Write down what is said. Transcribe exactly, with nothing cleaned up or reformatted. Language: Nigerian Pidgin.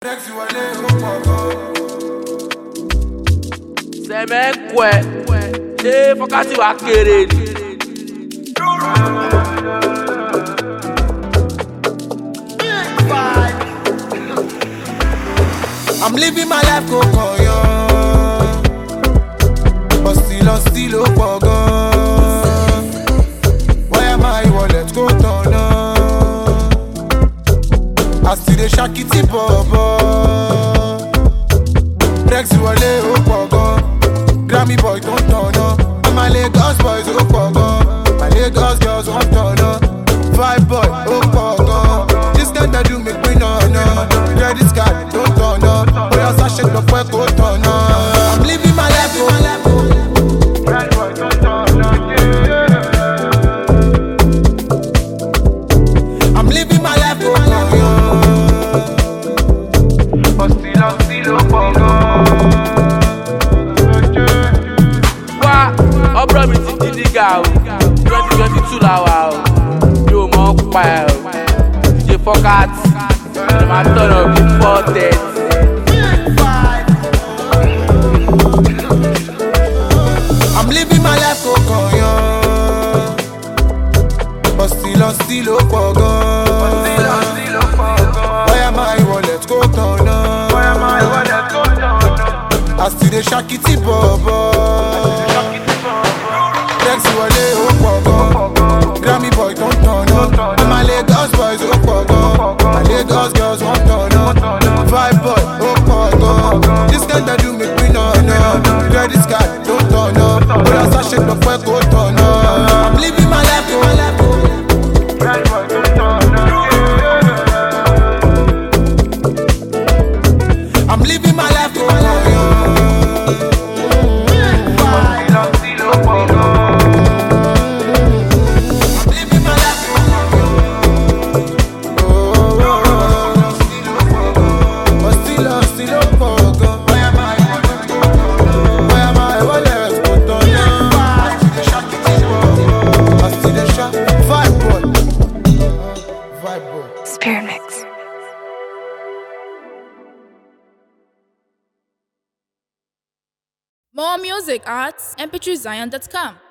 Sẹ́mẹ́kùẹ́ ṣé fọ́kátì wá kéré ni. I'm living my life go koyan, but still on still o pọ̀ gan. Why am I wallet go turn on? I still dey shakiti bobo. Rex wọlé o pọ̀ gan. Grammy boy don't turn on. And my Lagos boys o pọ̀ gan. My Lagos girls won't turn on. Vibe boy o pọ̀ gan. This kind of do make me no no. Credit card don't turn on. Boy I shake the fuck go turn on. I'm living my life go. Bad boy don't turn on. I'm living my life go. But still I'm still o pọ̀ gan. Ọ̀bùrọ̀ mi ti di dígà o, twenty twenty two la wà o, mi ò mọ̀ ń pa ẹ̀ o, D J Fọ́kátì, ẹ̀ máa tọ̀nà bí four thirty. I'm living my life go koyan, but still on still o pọ̀ gan. Why am I wallet go turn on? I still dey shakiti bobo. Rex wọlé o pọ̀ gan. Grammy boy don't turn on. And my Lagos boys o pọ̀ gan. My Lagos girls won't turn on. Vibe boy o pọ̀ gan. This kind of do make me no no. Credit card don't turn on. But as I shake the fuck go turn on. I'm living my life go. Bad boy don't turn on. I'm living my life go. Spirit Mix. More music at m p three zion dot com.